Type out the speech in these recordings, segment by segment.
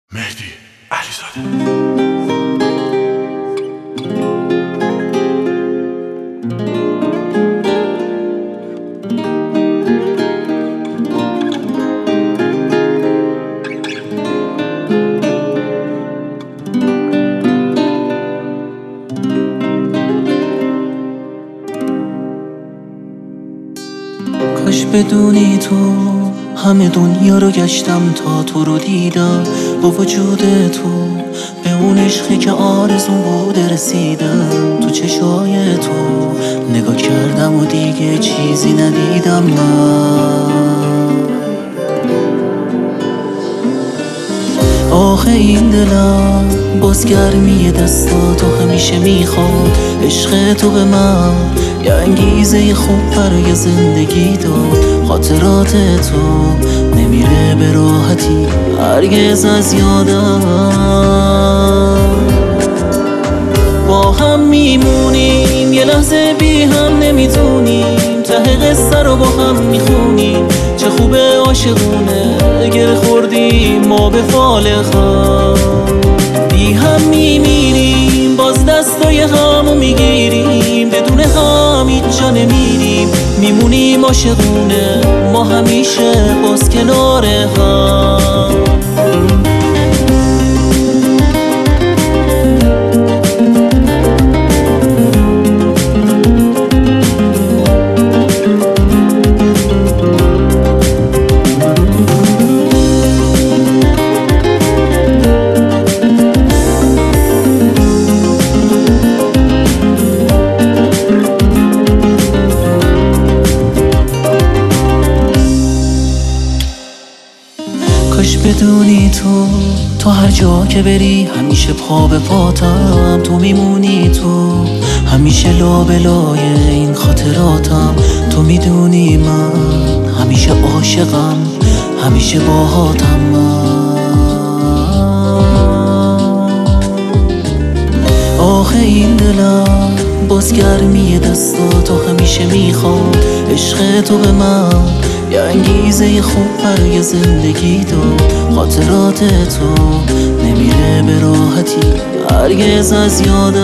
مهدی علیزاده. کاش بدونی تو همه دنیا رو گشتم تا تو رو دیدم. با وجود تو به اون عشقی که آرزون بوده رسیدم. تو چشای تو نگاه کردم و دیگه چیزی ندیدم من. آخه این دلم باز گرمی دستاتو همیشه میخواد. عشق تو به من یه انگیزه خوب برای زندگی داد. خاطرات تو نمیره به راحتی هرگز از یادم. با هم میمونیم یه لحظه بی هم نمیتونیم. ته قصه رو با هم میخونیم. چه خوبه عاشقونه گره خوردیم ما به فال خم. بی هم میمیریم باز دستای همو میگیریم. بدون هم هیچ جا نمیریم. میمونیم عاشقونه ما همیشه باز کنار هم. کاش بدونی تو هر جا که بری همیشه پا به پاتم. تو میمونی تو همیشه لابلای این خاطراتم. تو میدونی من همیشه عاشقم همیشه باهاتم من. آخه این دلم باز گرمی دستاتو همیشه میخواد. عشق تو به من یه انگیزه خوب برای زندگی داد. خاطرات تو نمیره به راحتی هرگز از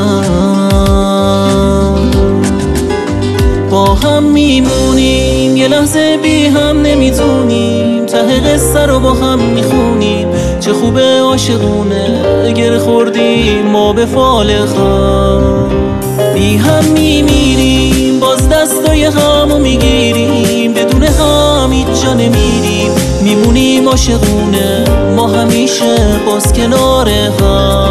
یادم. با هم میمونیم یه لحظه بی هم نمیتونیم. ته قصه رو با هم میخونیم. چه خوبه عاشقونه گره خوردیم ما به فال خم. بی هم میمیریم باز دستای همو میگیریم. بدون هم هیچ جا نمیریم. میمونیم عاشقونه ما همیشه باز کنار هم.